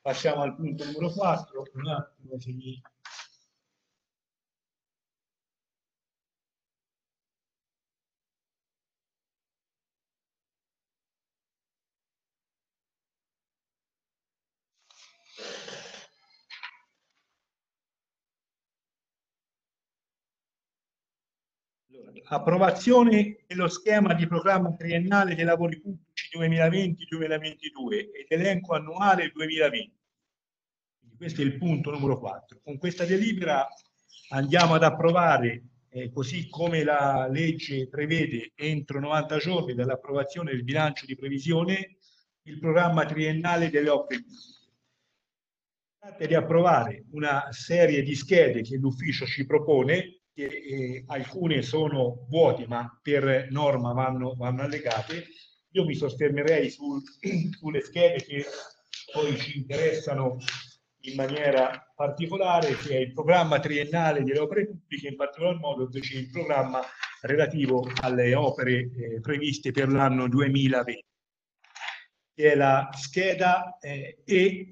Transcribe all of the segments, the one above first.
passiamo al punto numero 4. Un attimo, se mi... Approvazione dello schema di programma triennale dei lavori pubblici 2020-2022 ed elenco annuale 2020. Quindi questo è il punto numero 4. Con questa delibera andiamo ad approvare, così come la legge prevede, entro 90 giorni dall'approvazione del bilancio di previsione, il programma triennale delle opere pubbliche. Si tratta di approvare una serie di schede che l'ufficio ci propone, che alcune sono vuote ma per norma vanno allegate. Io mi soffermerei sulle schede che poi ci interessano in maniera particolare, che è il programma triennale delle opere pubbliche, in particolar modo invece il programma relativo alle opere previste per l'anno 2020, che è la scheda E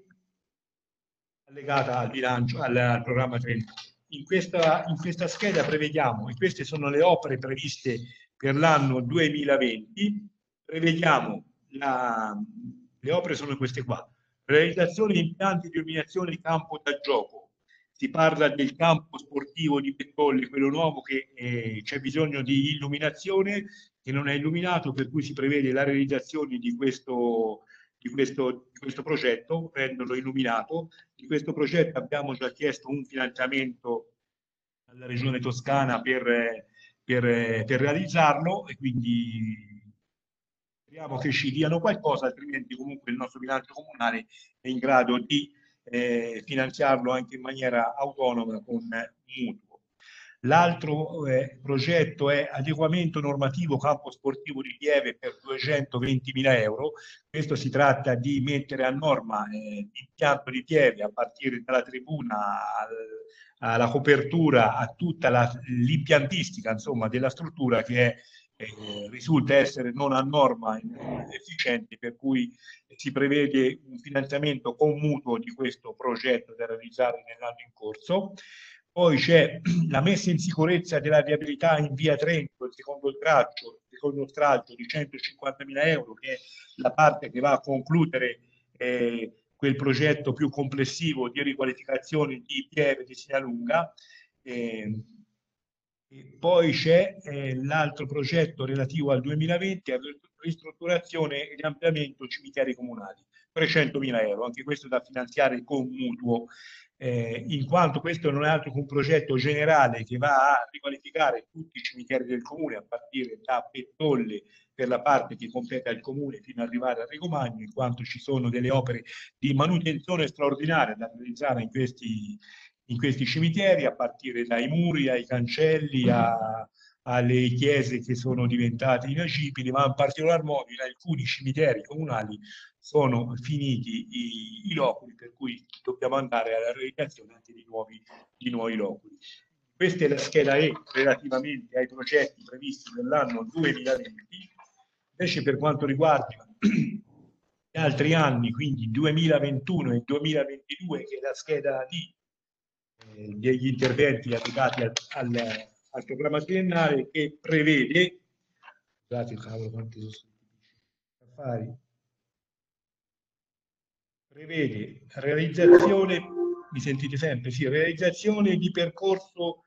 allegata al bilancio, al programma triennale. In questa scheda prevediamo, e queste sono le opere previste per l'anno 2020, prevediamo le opere sono queste qua: realizzazione di impianti di illuminazione di campo da gioco. Si parla del campo sportivo di Pettolli, quello nuovo che c'è bisogno di illuminazione, che non è illuminato, per cui si prevede la realizzazione di questo progetto, renderlo illuminato. Di questo progetto abbiamo già chiesto un finanziamento alla Regione Toscana per realizzarlo, e quindi speriamo che ci diano qualcosa, altrimenti comunque il nostro bilancio comunale è in grado di finanziarlo anche in maniera autonoma con mutuo. L'altro progetto è adeguamento normativo campo sportivo di Pieve per 220.000 euro. Questo si tratta di mettere a norma l'impianto di Pieve, a partire dalla tribuna alla copertura, a tutta l'impiantistica insomma della struttura, che risulta essere non a norma efficiente, per cui si prevede un finanziamento con mutuo di questo progetto da realizzare nell'anno in corso. Poi c'è la messa in sicurezza della viabilità in via Trento, il secondo stralcio di 150.000 euro, che è la parte che va a concludere quel progetto più complessivo di riqualificazione di Pieve di Sinalunga. E poi c'è l'altro progetto relativo al 2020, ristrutturazione e ampliamento cimiteri comunali, 300.000 euro, anche questo da finanziare con mutuo, in quanto questo non è altro che un progetto generale che va a riqualificare tutti i cimiteri del comune, a partire da Pettolle per la parte che compete al comune fino ad arrivare a Regomagno, in quanto ci sono delle opere di manutenzione straordinaria da realizzare in questi cimiteri, a partire dai muri, ai cancelli, alle chiese che sono diventate inagibili, ma in particolar modo in alcuni cimiteri comunali sono finiti i loculi, per cui dobbiamo andare alla realizzazione anche di nuovi loculi. Questa è la scheda E relativamente ai progetti previsti per l'anno 2020. Invece per quanto riguarda gli altri anni, quindi 2021 e 2022, che è la scheda D degli interventi applicati al programma triennale, che prevede, scusate cavolo quanti sono affari, prevede realizzazione, mi sentite sempre? Sì, realizzazione di percorso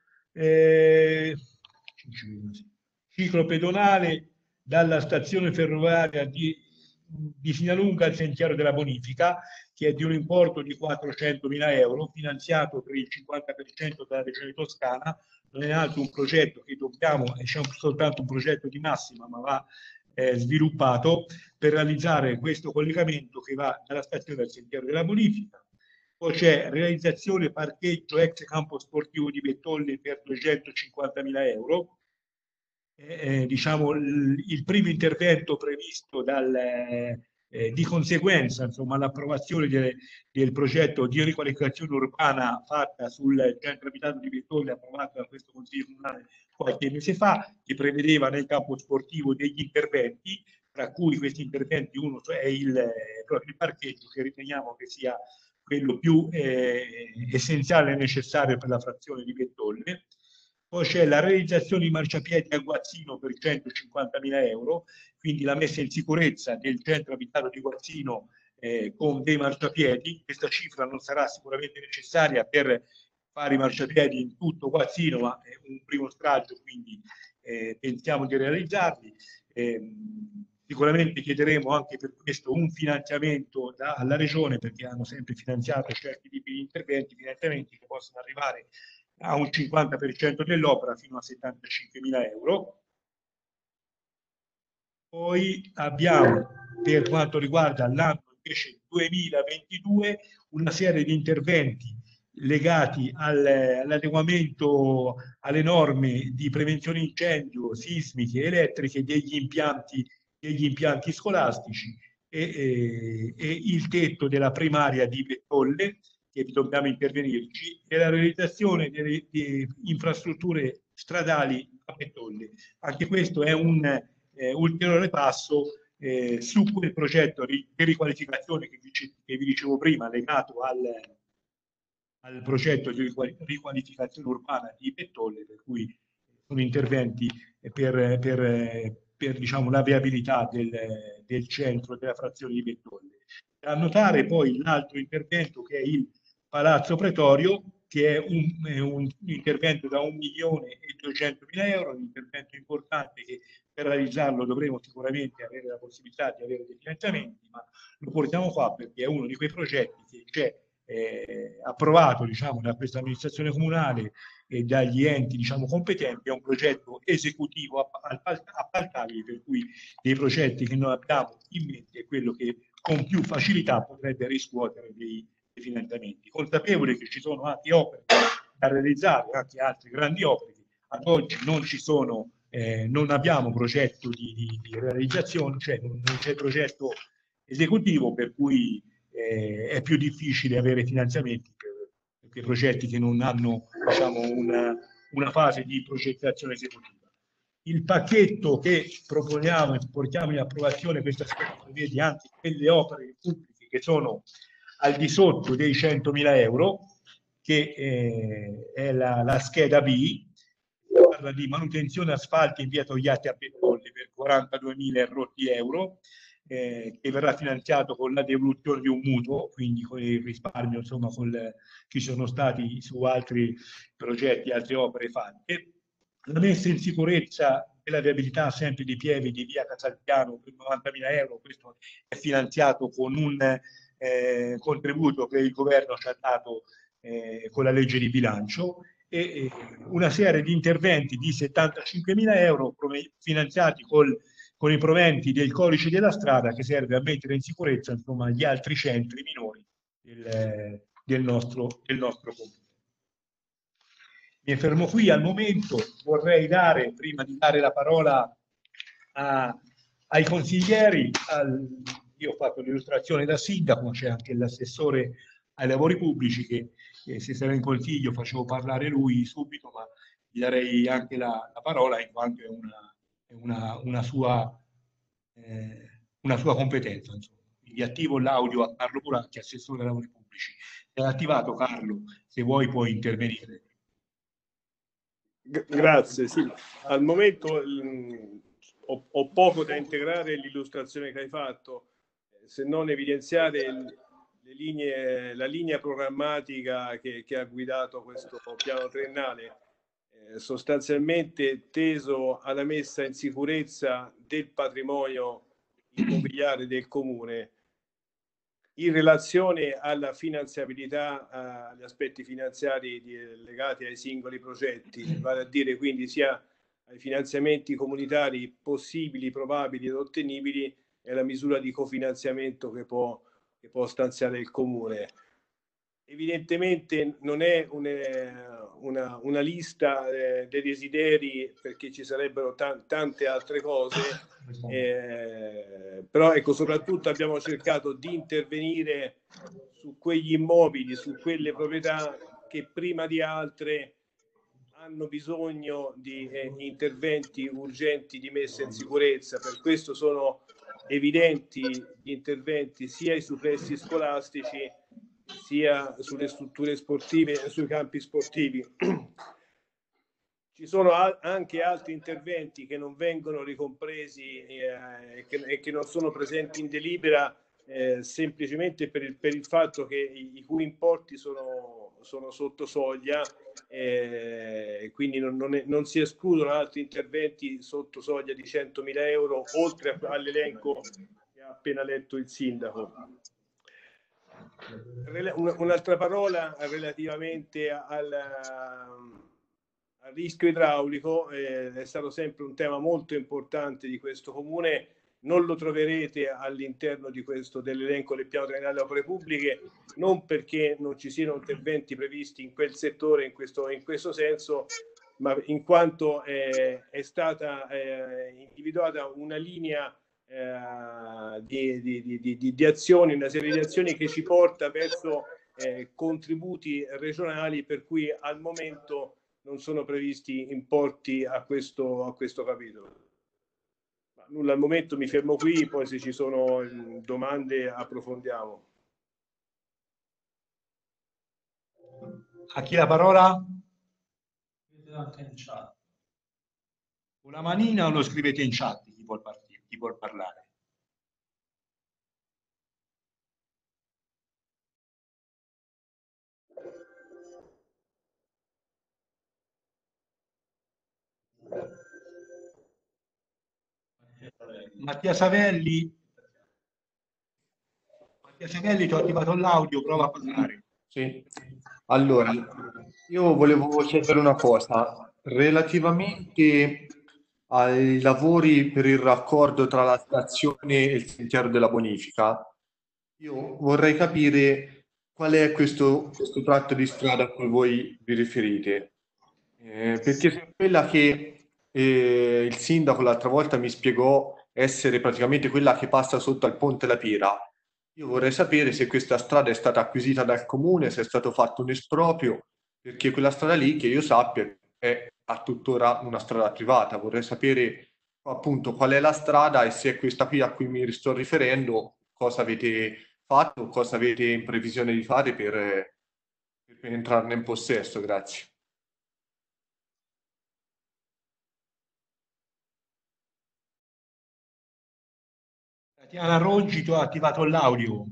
ciclo pedonale dalla stazione ferroviaria di Sinalunga al sentiero della bonifica, che è di un importo di 400.000 euro, finanziato per il 50% dalla Regione Toscana. Non è altro un progetto che dobbiamo, c'è soltanto un progetto di massima, ma va sviluppato per realizzare questo collegamento che va dalla stazione al sentiero della bonifica. Poi c'è realizzazione parcheggio ex campo sportivo di Bettolli per 250.000 euro. Diciamo il primo intervento previsto di conseguenza, insomma, l'approvazione del progetto di riqualificazione urbana fatta sul centro abitato di Bettolli, approvato da questo Consiglio Comunale qualche mese fa, che prevedeva nel campo sportivo degli interventi, tra cui questi interventi uno è proprio il parcheggio, che riteniamo che sia quello più essenziale e necessario per la frazione di Bettolle. Poi c'è la realizzazione di marciapiedi a Guazzino per 150.000 euro, quindi la messa in sicurezza del centro abitato di Guazzino con dei marciapiedi. Questa cifra non sarà sicuramente necessaria per fare i marciapiedi in tutto Guazzino, ma è un primo stralcio, quindi pensiamo di realizzarli. Sicuramente chiederemo anche per questo un finanziamento alla Regione, perché hanno sempre finanziato certi tipi di interventi, finanziamenti che possono arrivare a un 50% dell'opera fino a 75.000 euro. Poi abbiamo, per quanto riguarda l'anno invece 2022, una serie di interventi legati all'adeguamento alle norme di prevenzione incendio, sismiche, elettriche degli impianti scolastici e il tetto della primaria di Bettolle, che dobbiamo intervenirci, e la realizzazione di infrastrutture stradali a Bettolle. Anche questo è un ulteriore passo su quel progetto di riqualificazione che vi dicevo prima, legato al progetto di riqualificazione urbana di Bettolle, per cui sono interventi per diciamo, la viabilità del centro della frazione di Bettolle. Da notare poi l'altro intervento, che è il Palazzo Pretorio, che è un intervento da 1.200.000 euro, un intervento importante che per realizzarlo dovremo sicuramente avere la possibilità di avere dei finanziamenti, ma lo portiamo qua perché è uno di quei progetti che c'è approvato, diciamo, da questa amministrazione comunale e dagli enti, diciamo, competenti. È un progetto esecutivo appaltabile, per cui dei progetti che noi abbiamo in mente è quello che con più facilità potrebbe riscuotere dei finanziamenti, consapevoli che ci sono anche opere da realizzare, anche altre grandi opere che ad oggi non ci sono, non abbiamo progetto di realizzazione, cioè non c'è progetto esecutivo, per cui è più difficile avere finanziamenti per progetti che non hanno, diciamo, una fase di progettazione esecutiva. Il pacchetto che proponiamo e portiamo in approvazione questa sera prevede anche quelle opere pubbliche che sono al di sotto dei 100.000 euro, che è la scheda B, parla di manutenzione asfalti in via Togliatti a Bettolle per 42.000 rotti euro, che verrà finanziato con la devoluzione di un mutuo, quindi con il risparmio, insomma, che ci sono stati su altri progetti, altre opere fatte. La messa in sicurezza della viabilità sempre di Pieve di via Casalpiano per 90.000 euro, questo è finanziato con un contributo che il governo ci ha dato con la legge di bilancio, e una serie di interventi di 75.000 euro finanziati con i proventi del codice della strada, che serve a mettere in sicurezza, insomma, gli altri centri minori del nostro comune. Mi fermo qui al momento. Vorrei dare, prima di dare la parola ai consiglieri, io ho fatto l'illustrazione da sindaco, c'è anche l'assessore ai lavori pubblici che se sarà in consiglio facevo parlare lui subito, ma gli darei anche la parola, in quanto è una sua competenza. Insomma. Quindi attivo l'audio a Carlo Buracchi, assessore ai lavori pubblici. È attivato, Carlo, se vuoi puoi intervenire. Grazie, sì. Al momento ho poco da integrare l'illustrazione che hai fatto, se non evidenziare la linea programmatica che ha guidato questo piano triennale, sostanzialmente teso alla messa in sicurezza del patrimonio immobiliare del comune in relazione alla finanziabilità, agli aspetti finanziari legati ai singoli progetti, vale a dire quindi sia ai finanziamenti comunitari possibili, probabili ed ottenibili e alla misura di cofinanziamento che può stanziare il comune. Evidentemente non è una lista dei desideri, perché ci sarebbero tante altre cose, però ecco, soprattutto abbiamo cercato di intervenire su quegli immobili, su quelle proprietà che prima di altre hanno bisogno di interventi urgenti di messa in sicurezza. Per questo sono evidenti gli interventi sia ai supplessi scolastici sia sulle strutture sportive e sui campi sportivi. Ci sono anche altri interventi che non vengono ricompresi e che non sono presenti in delibera semplicemente per il fatto che i cui importi sono sotto soglia, quindi non si escludono altri interventi sotto soglia di 100.000 euro, oltre all'elenco che ha appena letto il sindaco. Un'altra parola relativamente al rischio idraulico, è stato sempre un tema molto importante di questo comune. Non lo troverete all'interno dell'elenco del piano triennale delle opere pubbliche, non perché non ci siano interventi previsti in quel settore in questo senso, ma in quanto è stata individuata una linea di azioni, una serie di azioni che ci porta verso contributi regionali, per cui al momento non sono previsti importi a questo capitolo. Ma nulla, al momento mi fermo qui, poi se ci sono domande approfondiamo. A chi la parola? Con la manina o lo scrivete in chat chi vuol parlare? Mattia Savelli, ti ho attivato l'audio, prova a parlare. Sì. Allora, io volevo chiedere una cosa relativamente ai lavori per il raccordo tra la stazione e il sentiero della bonifica. Io vorrei capire qual è questo tratto di strada a cui voi vi riferite, perché se quella che il sindaco l'altra volta mi spiegò essere praticamente quella che passa sotto al Ponte La Pira. Io vorrei sapere se questa strada è stata acquisita dal comune, se è stato fatto un esproprio, perché quella strada lì, che io sappia, è a tuttora una strada privata. Vorrei sapere appunto qual è la strada e se è questa qui a cui mi sto riferendo, cosa avete fatto, cosa avete in previsione di fare per entrarne in possesso. Grazie. Tatiana Roggi, ti ho attivato l'audio.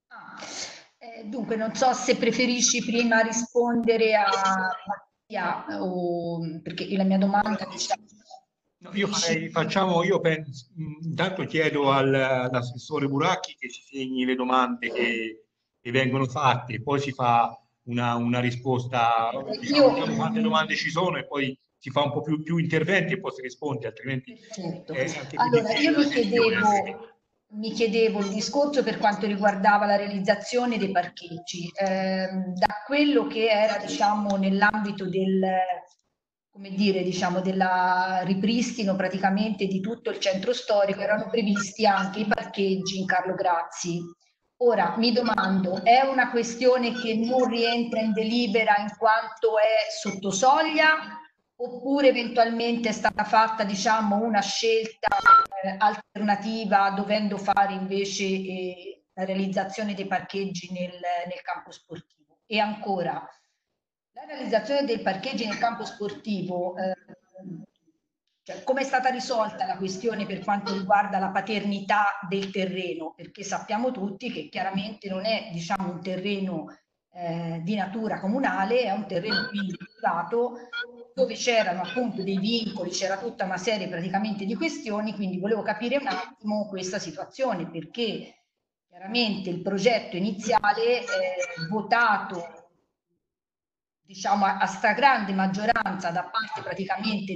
Dunque, non so se preferisci prima rispondere a Mattia, perché la mia domanda, diciamo... No, io penso, intanto chiedo all'assessore Buracchi che si segni le domande che vengono fatte, poi si fa una risposta, diciamo quante domande ci sono e poi si fa un po' più interventi e poi si risponde, altrimenti è anche più allora, difficile la gestione. Mi chiedevo il discorso per quanto riguardava la realizzazione dei parcheggi. Da quello che era, diciamo, nell'ambito del, come dire, diciamo, della ripristino praticamente di tutto il centro storico, erano previsti anche i parcheggi in Carlo Grazzi. Ora mi domando, è una questione che non rientra in delibera in quanto è sotto soglia, oppure eventualmente è stata fatta, diciamo, una scelta alternativa, dovendo fare invece la realizzazione dei parcheggi nel campo sportivo? E ancora, la realizzazione dei parcheggi nel campo sportivo, cioè, come è stata risolta la questione per quanto riguarda la paternità del terreno? Perché sappiamo tutti che chiaramente non è, diciamo, un terreno di natura comunale, è un terreno quindi privato, dove c'erano appunto dei vincoli, c'era tutta una serie praticamente di questioni, quindi volevo capire un attimo questa situazione, perché chiaramente il progetto iniziale votato, diciamo, a stragrande maggioranza da parte praticamente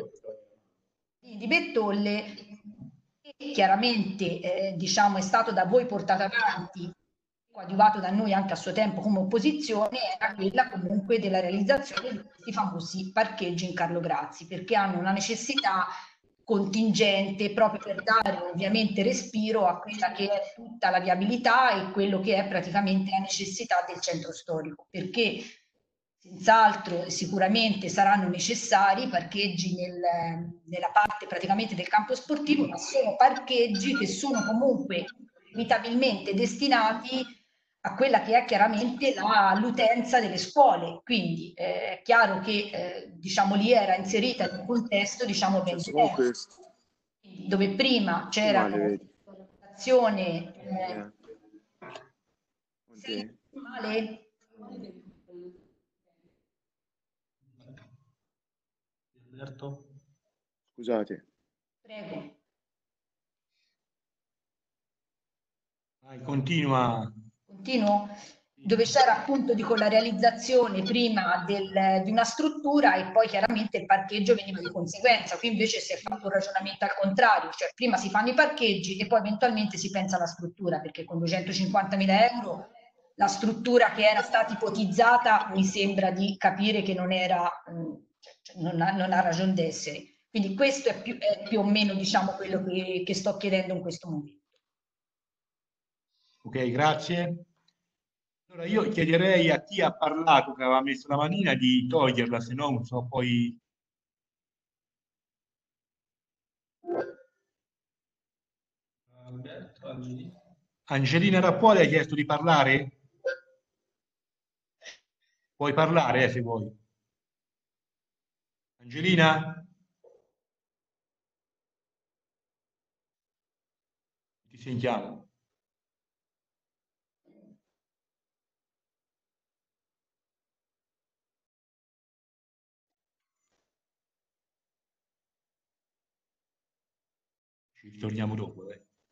di Bettolle, e chiaramente diciamo, è stato da voi portato avanti, coadiuvato da noi anche a suo tempo come opposizione, era quella comunque della realizzazione di questi famosi parcheggi in Carlo Grazzi, perché hanno una necessità contingente proprio per dare ovviamente respiro a quella che è tutta la viabilità e quello che è praticamente la necessità del centro storico, perché senz'altro sicuramente saranno necessari parcheggi nella parte praticamente del campo sportivo, ma sono parcheggi che sono comunque inevitabilmente destinati a quella che è chiaramente l'utenza delle scuole. Quindi è chiaro che diciamo lì era inserita in un contesto diciamo ben diverso, dove prima c'erano l'azione senti male? Alberto? Scusate. Prego. Vai, continua. Continuo? Dove c'era appunto dico, la realizzazione prima di una struttura e poi chiaramente il parcheggio veniva di conseguenza. Qui invece si è fatto un ragionamento al contrario, cioè prima si fanno i parcheggi e poi eventualmente si pensa alla struttura, perché con 250.000 euro la struttura che era stata ipotizzata mi sembra di capire che non era, cioè, non ha ragione d'essere. Quindi questo è più o meno diciamo quello che sto chiedendo in questo momento. Ok, grazie. Allora io chiederei a chi ha parlato, che aveva messo la manina, di toglierla, se no non so poi... Angelina Rappuoli ha chiesto di parlare? Puoi parlare, se vuoi. Angelina? Ti sentiamo. Ci ritorniamo dopo.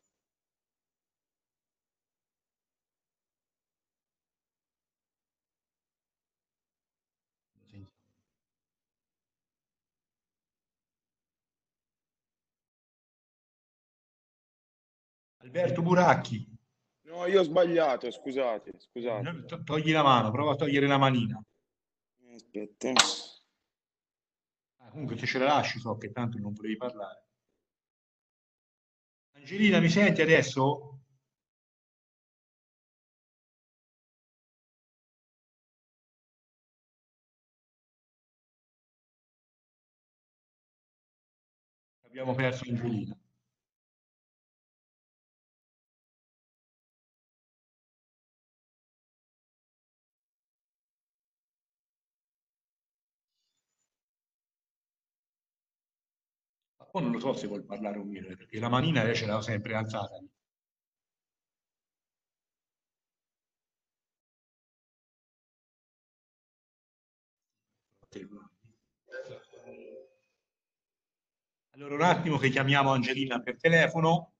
Alberto Buracchi. No, io ho sbagliato, scusate, scusate. Togli la mano, prova a togliere la manina. Aspetta. Comunque se ce la lasci so che tanto non volevi parlare. Angelina, mi senti adesso? Abbiamo perso Angelina. Ma poi non lo so se vuol parlare o meno, perché la manina lei ce l'ha sempre alzata. Allora un attimo che chiamiamo Angelina per telefono.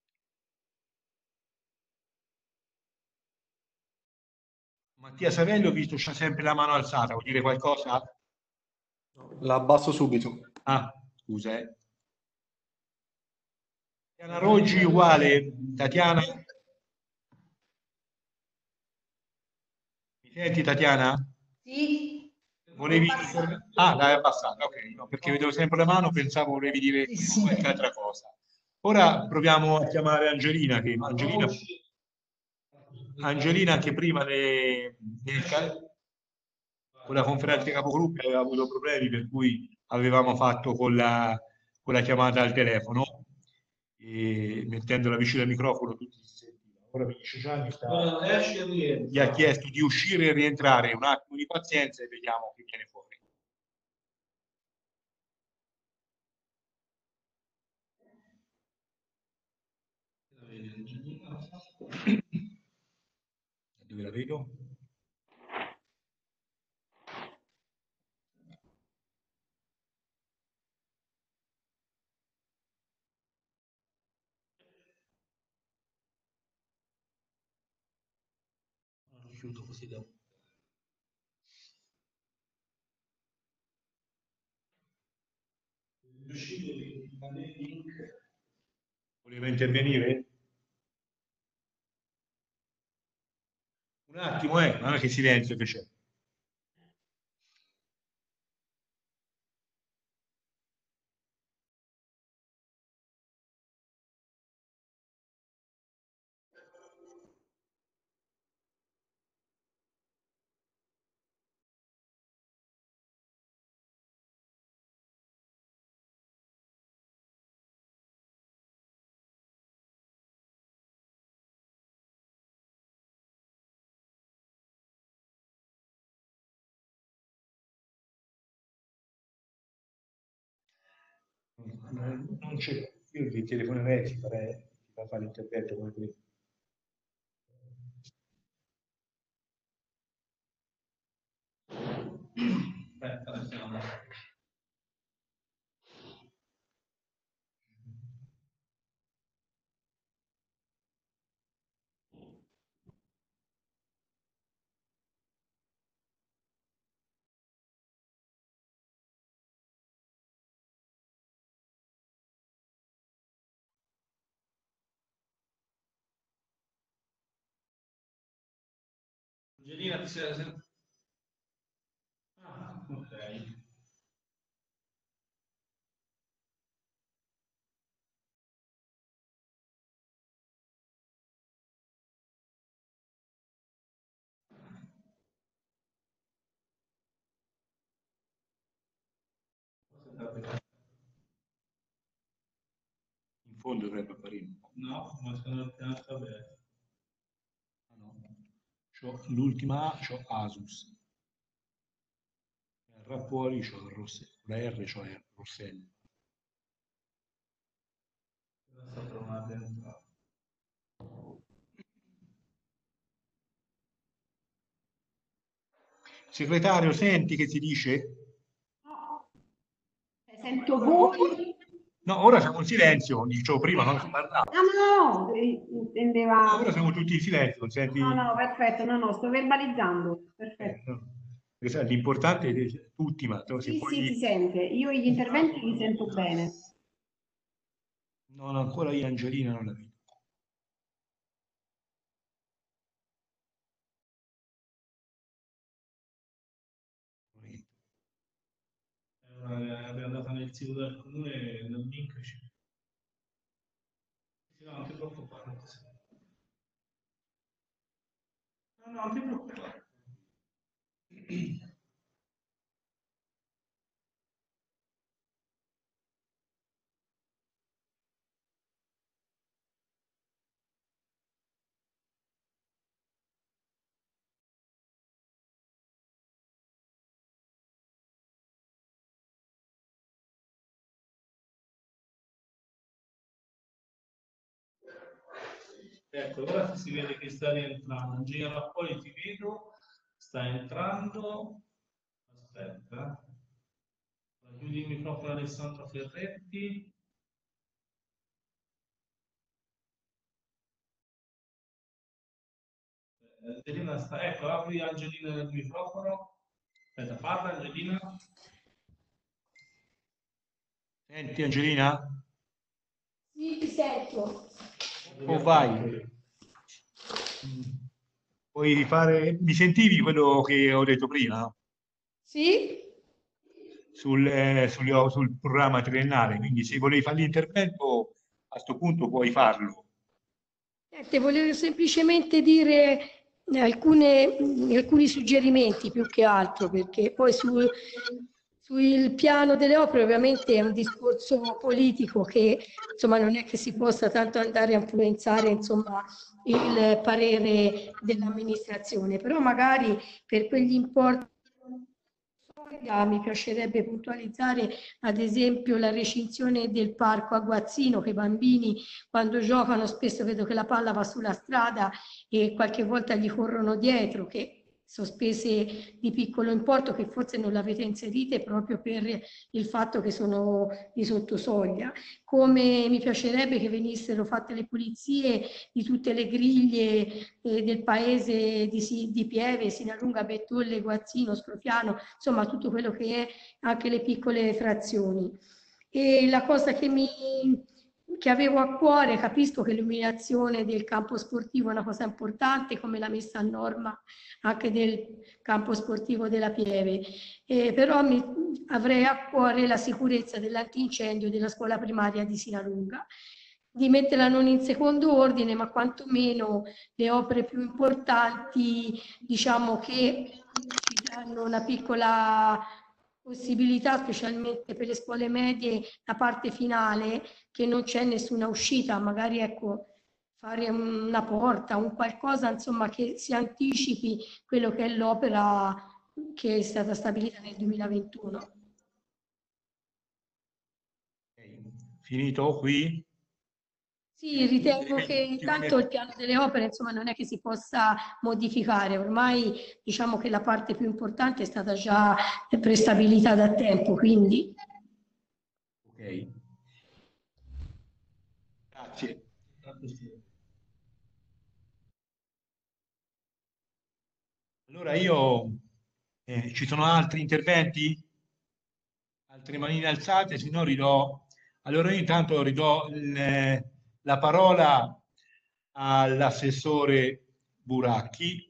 Mattia Savelli, ho visto c'ha sempre la mano alzata, vuol dire qualcosa? La abbasso subito. Ah, scusa. Tatiana Roggi uguale. Tatiana? Mi senti Tatiana? Sì. Volevi... Ah, l'hai abbassata, ok, no, perché vedevo sempre la mano, pensavo volevi dire Sì, sì. qualche altra cosa. Ora proviamo a chiamare Angelina, che Angelina anche prima con la conferenza dei capogruppi aveva avuto problemi, per cui avevamo fatto con la chiamata al telefono, e mettendola vicino al microfono tutti si sentiva. Ora mi dice Gianni, gli ha chiesto di uscire e rientrare, un attimo di pazienza e vediamo che viene fuori. Dove la vedo? Non è riuscito così da... Voleva intervenire? Un attimo, guarda che silenzio che c'è. Non c'è, io ti telefonerei, ti fa fare l'intervento come prima. Aspetta, adesso no. Angelina, ti sei... Ah, ok. In fondo dovrebbe apparire. No, ma sono appena aperto. Ah, no. L'ultima A, c'ho Asus. R fuori c'ho la R, c'ho Rossella. Sto provando a entrare. Segretario, senti che ti dice? Sento voi. No, ora siamo in silenzio, dicevo prima, non si parlava. No, intendeva. Ora siamo tutti in silenzio, non senti? No, perfetto, no, sto verbalizzando. Perfetto. No. L'importante è tutti, ma se Sì, poi... sì, si sente. Io gli interventi li sento bene. Non ancora io Angelina non la vedo. È andata nel sito del comune e nel link c'è. No, non ti preoccupare. No, non ti preoccupare. Ecco, ora si vede che sta rientrando. Gira fuori, ti vedo, sta entrando. Aspetta. Chiudi il microfono Alessandro Ferretti. Angelina sta... Ecco, apri Angelina nel microfono. Aspetta, parla Angelina. Senti Angelina? Sì, ti sento. O vai? Puoi fare... Mi sentivi quello che ho detto prima? Sì? Sul programma triennale, quindi se volevi fare l'intervento a questo punto puoi farlo. Volevo semplicemente dire alcuni suggerimenti più che altro, perché poi sul piano delle opere ovviamente è un discorso politico che insomma non è che si possa tanto andare a influenzare insomma il parere dell'amministrazione, però magari per quegli importi mi piacerebbe puntualizzare ad esempio la recinzione del parco Aguazzino, che i bambini quando giocano spesso vedo che la palla va sulla strada e qualche volta gli corrono dietro, che sono spese di piccolo importo che forse non l'avete inserite proprio per il fatto che sono di sottosoglia. Come mi piacerebbe che venissero fatte le pulizie di tutte le griglie del paese di Pieve, Sinalunga, Bettolle, Guazzino, Scrofiano, insomma tutto quello che è anche le piccole frazioni. E la cosa che avevo a cuore, capisco che l'illuminazione del campo sportivo è una cosa importante, come la messa a norma anche del campo sportivo della Pieve, però avrei a cuore la sicurezza dell'antincendio della scuola primaria di Sinalunga, di metterla non in secondo ordine, ma quantomeno le opere più importanti, diciamo che ci danno una piccola possibilità, specialmente per le scuole medie, la parte finale, che non c'è nessuna uscita, magari ecco, fare una porta, un qualcosa insomma che si anticipi quello che è l'opera che è stata stabilita nel 2021. finito qui? Sì, ritengo che intanto il piano delle opere, insomma, non è che si possa modificare. Ormai diciamo che la parte più importante è stata già prestabilita da tempo, quindi... Ok. Grazie. Allora ci sono altri interventi? Altre manine alzate? Se no ridò. Allora io intanto ridò la parola all'assessore Buracchi.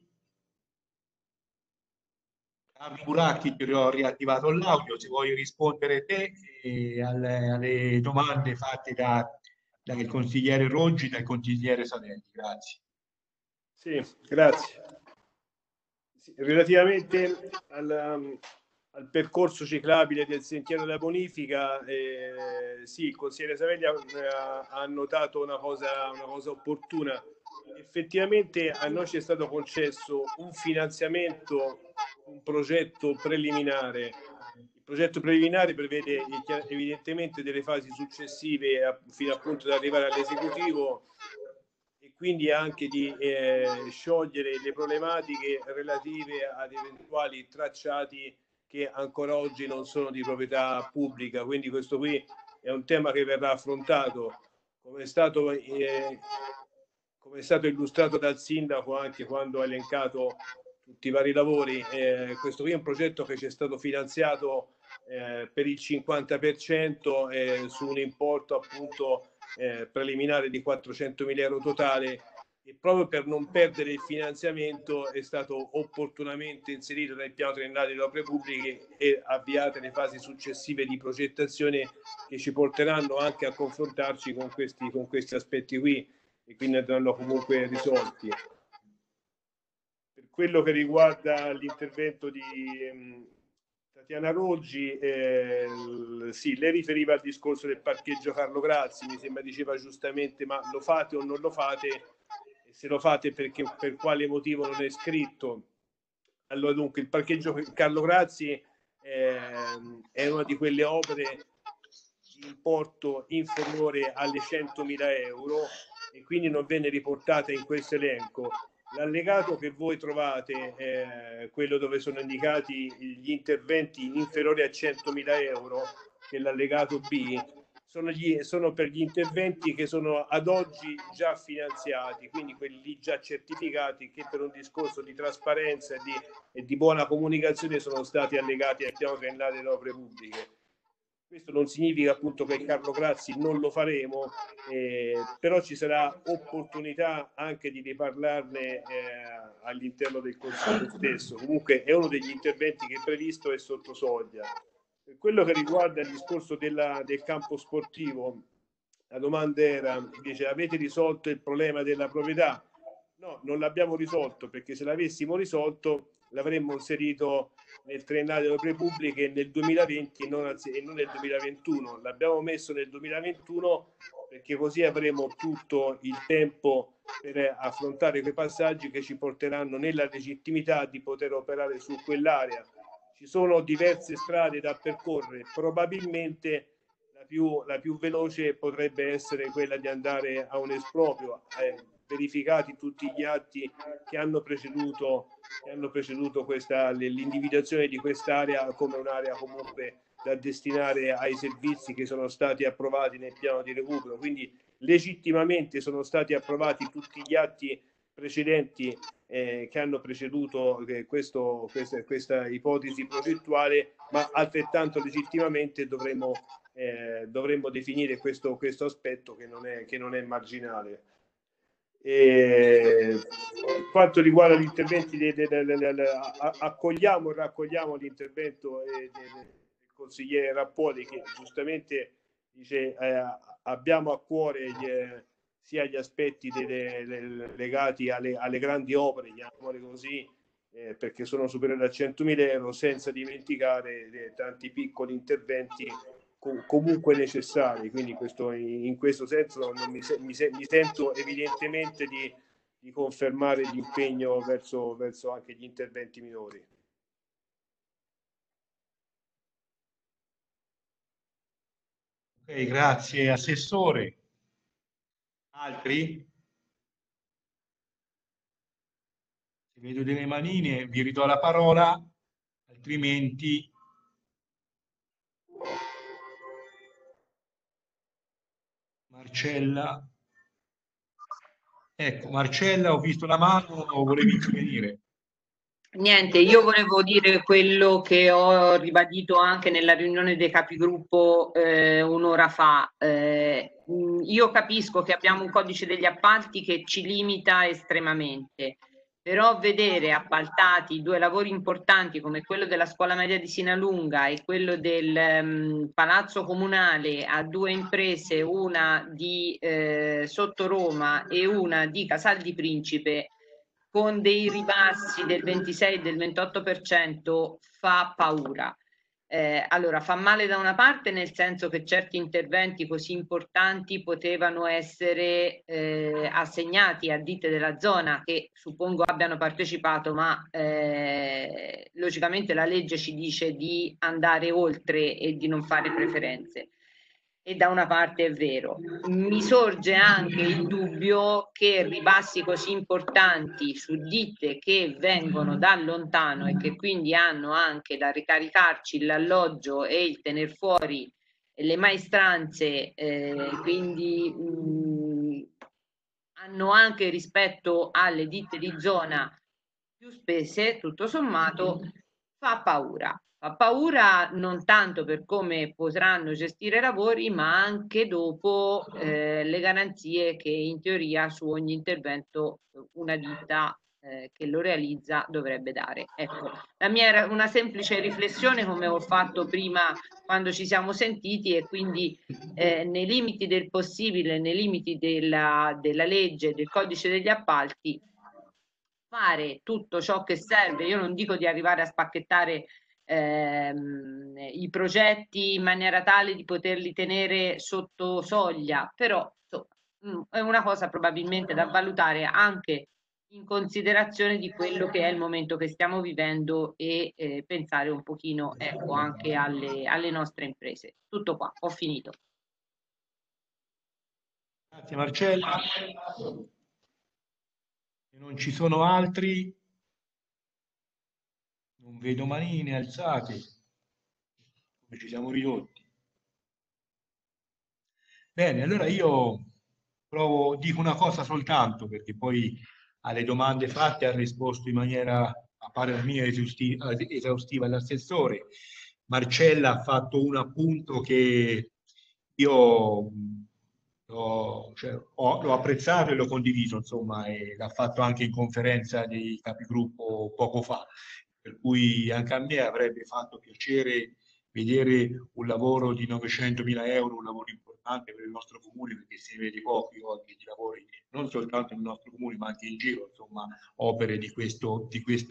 Carlo Buracchi, ti ho riattivato l'audio, se vuoi rispondere te alle domande fatte dal consigliere Roggi e dal consigliere Sanetti. Grazie. Sì, grazie. Sì, relativamente al percorso ciclabile del sentiero della bonifica, sì, il consigliere Savelli ha notato una cosa opportuna. Effettivamente a noi ci è stato concesso un finanziamento, un progetto preliminare. Il progetto preliminare prevede evidentemente delle fasi successive fino appunto ad arrivare all'esecutivo, e quindi anche di sciogliere le problematiche relative ad eventuali tracciati che ancora oggi non sono di proprietà pubblica. Quindi questo qui è un tema che verrà affrontato, come è stato illustrato dal sindaco anche quando ha elencato tutti i vari lavori. Questo qui è un progetto che ci è stato finanziato per il 50% su un importo appunto preliminare di 400.000 euro totale, e proprio per non perdere il finanziamento è stato opportunamente inserito nel piano triennale delle opere pubbliche e avviate le fasi successive di progettazione che ci porteranno anche a confrontarci con questi aspetti qui, e quindi andranno comunque risolti. Per quello che riguarda l'intervento di Tatiana Roggi, sì, lei riferiva al discorso del parcheggio Carlo Grazzi, mi sembra diceva giustamente, ma lo fate o non lo fate? E se lo fate, perché, per quale motivo non è scritto? Allora, dunque, il parcheggio Carlo Grazzi è una di quelle opere di importo inferiore alle 100.000 euro e quindi non venne riportata in questo elenco. L'allegato che voi trovate, quello dove sono indicati gli interventi inferiori a 100.000 euro, che è l'allegato B, sono per gli interventi che sono ad oggi già finanziati, quindi quelli già certificati, che per un discorso di trasparenza e di buona comunicazione sono stati allegati al piano triennale delle opere pubbliche. Questo non significa appunto che Carlo Grazzi non lo faremo, però ci sarà opportunità anche di riparlarne all'interno del Consiglio stesso. Comunque è uno degli interventi che è previsto e sotto soglia. Per quello che riguarda il discorso del campo sportivo, la domanda era, dice, avete risolto il problema della proprietà? No, non l'abbiamo risolto, perché se l'avessimo risolto l'avremmo inserito nel triennale delle opere pubbliche nel 2020 e non nel 2021. L'abbiamo messo nel 2021 perché così avremo tutto il tempo per affrontare quei passaggi che ci porteranno nella legittimità di poter operare su quell'area. Ci sono diverse strade da percorrere, probabilmente la più veloce potrebbe essere quella di andare a un esproprio, verificati tutti gli atti che hanno preceduto l'individuazione di quest'area come un'area comunque da destinare ai servizi che sono stati approvati nel piano di recupero. Quindi legittimamente sono stati approvati tutti gli atti precedenti che hanno preceduto questa ipotesi progettuale, ma altrettanto legittimamente dovremmo definire questo aspetto che non è marginale. Per quanto riguarda gli interventi accogliamo e raccogliamo l'intervento del consigliere Rappoli, che giustamente dice abbiamo a cuore sia gli aspetti legati alle grandi opere, chiamiamole così, perché sono superiori a 100.000 euro, senza dimenticare tanti piccoli interventi comunque necessari. Quindi in questo senso mi sento evidentemente di confermare l'impegno verso anche gli interventi minori. Ok, grazie Assessore. Altri? Se vedo delle manine vi ridò la parola, altrimenti... Marcella. Ecco, Marcella, ho visto la mano, volevi intervenire. Niente, io volevo dire quello che ho ribadito anche nella riunione dei capigruppo un'ora fa. Io capisco che abbiamo un codice degli appalti che ci limita estremamente, però vedere appaltati due lavori importanti come quello della scuola media di Sinalunga e quello del palazzo comunale a due imprese, una di Sotto Roma e una di Casal di Principe, con dei ribassi del 26 e del 28% fa paura. Allora, fa male da una parte nel senso che certi interventi così importanti potevano essere assegnati a ditte della zona che suppongo abbiano partecipato, ma logicamente la legge ci dice di andare oltre e di non fare preferenze. E da una parte è vero. Mi sorge anche il dubbio che ribassi così importanti su ditte che vengono da lontano e che quindi hanno anche da ricaricarci l'alloggio e il tener fuori le maestranze, quindi hanno anche rispetto alle ditte di zona più spese, tutto sommato, fa paura. Fa paura non tanto per come potranno gestire i lavori, ma anche dopo le garanzie che in teoria su ogni intervento una ditta che lo realizza dovrebbe dare. Ecco, la mia era una semplice riflessione come ho fatto prima quando ci siamo sentiti, e quindi nei limiti del possibile, nei limiti della legge, del codice degli appalti, fare tutto ciò che serve. Io non dico di arrivare a spacchettare i progetti in maniera tale di poterli tenere sotto soglia, però insomma, è una cosa probabilmente da valutare anche in considerazione di quello che è il momento che stiamo vivendo e pensare un pochino, ecco, anche alle nostre imprese. Tutto qua, ho finito. Grazie Marcella. Se non ci sono altri, non vedo manine alzate, come ci siamo ridotti. Bene, allora io dico una cosa soltanto, perché poi alle domande fatte ha risposto in maniera, a parer mio, esaustiva l'assessore. Marcella ha fatto un appunto che io l'ho apprezzato e l'ho condiviso, insomma, e l'ha fatto anche in conferenza dei capigruppo poco fa, per cui anche a me avrebbe fatto piacere vedere un lavoro di 900.000 euro, un lavoro importante per il nostro comune, perché si vede pochi oggi di lavori, non soltanto nel nostro comune, ma anche in giro, insomma, opere di questo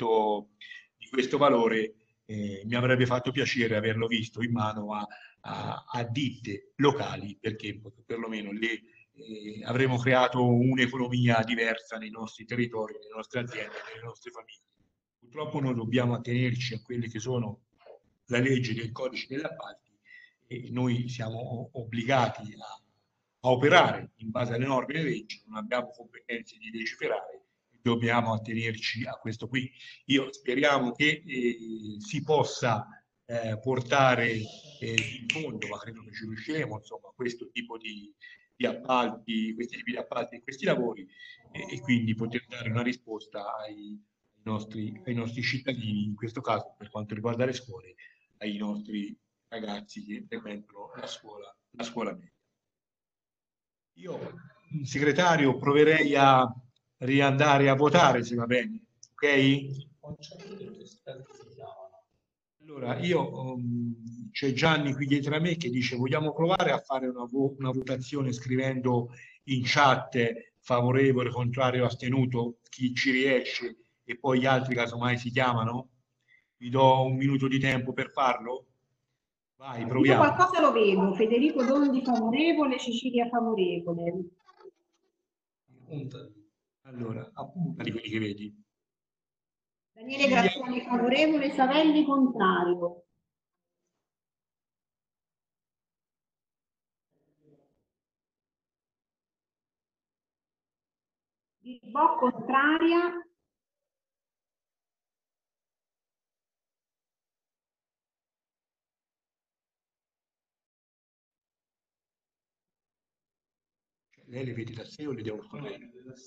valore. Mi avrebbe fatto piacere averlo visto in mano a ditte locali, perché perlomeno avremo creato un'economia diversa nei nostri territori, nelle nostre aziende, nelle nostre famiglie. Purtroppo noi dobbiamo attenerci a quelle che sono la legge del codice degli appalti e noi siamo obbligati a operare in base alle norme e alle leggi, non abbiamo competenze di legiferare, dobbiamo attenerci a questo qui. Io speriamo che si possa portare in fondo, ma credo che ci riusciremo, insomma, questo tipo di appalti, questi tipi di appalti e questi lavori, e quindi poter dare una risposta ai nostri cittadini, in questo caso per quanto riguarda le scuole, ai nostri ragazzi che frequentano la scuola media. Io, segretario, proverei a riandare a votare, se va bene, ok? Allora, c'è Gianni qui dietro a me che dice: vogliamo provare a fare una votazione scrivendo in chat favorevole, contrario, astenuto, chi ci riesce, e poi gli altri casomai si chiamano? Vi do un minuto di tempo per farlo? Vai, proviamo. Io qualcosa lo vedo: Federico Dondi favorevole, Cecilia favorevole. Allora, appunta di quelli che vedi. Daniele Graziani favorevole, Savelli contrario. Filippo, contraria. Lei le vedi da sé o le devo fare?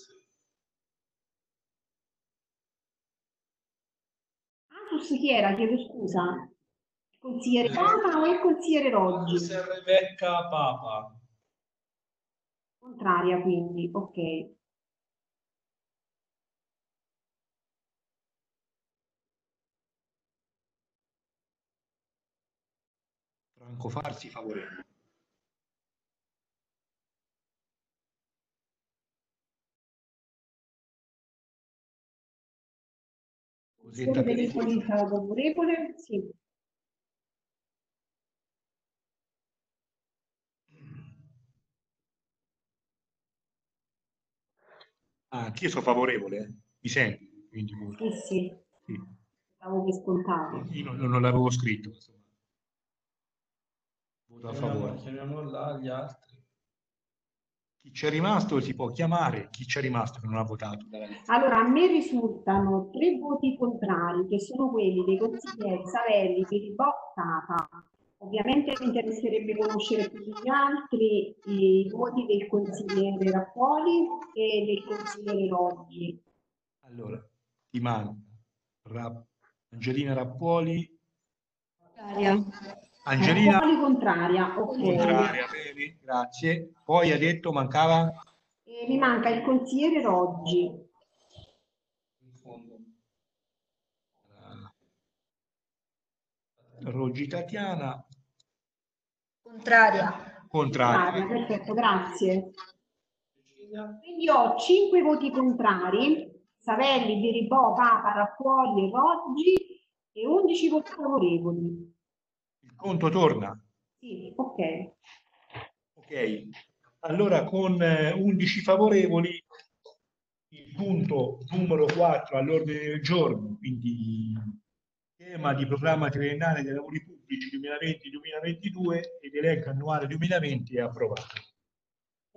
Antus chi era? Chiedo scusa. Il consigliere Papa o il consigliere Roggi? Rebecca Papa. Contraria quindi, ok. Franco Farsi favorevole. Cosetta Pericoli favorevole? Sì. Anch'io sono favorevole, mi senti? Quindi, Sì. Stavo per scontato. io non l'avevo scritto, insomma. Voto a favore. Chiamiamo là gli altri. Chi c'è rimasto si può chiamare, chi c'è rimasto che non ha votato. Allora, a me risultano 3 voti contrari, che sono quelli dei consiglieri Savelli, Filippo, Tata. Ovviamente mi interesserebbe conoscere tutti gli altri i voti del consigliere Rappuoli e del consigliere Roggi. Allora, ti manca Angelina Rappuoli. Angelina Rappuoli contraria, ok. Contraria, bene, grazie. Poi ha detto mancava? Mi manca il consigliere Roggi. Roggi Tatiana. Contraria. Contraria. Perfetto, grazie. Quindi ho 5 voti contrari, Savelli, Biribò, Papa, Rappuoli, Roggi e 11 voti favorevoli. Il conto torna? Sì, ok. Ok, allora con 11 favorevoli il punto numero 4 all'ordine del giorno, quindi tema di programma triennale dei lavori pubblici 2020-2022 ed elenco annuale 2020 è approvato.